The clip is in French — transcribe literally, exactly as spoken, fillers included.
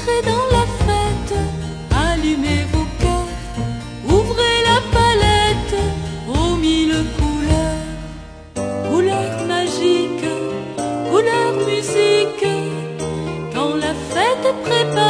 Entrez dans la fête, allumez vos cœurs, ouvrez la palette aux mille couleurs. Couleurs magiques, couleurs musique, quand la fête est préparée,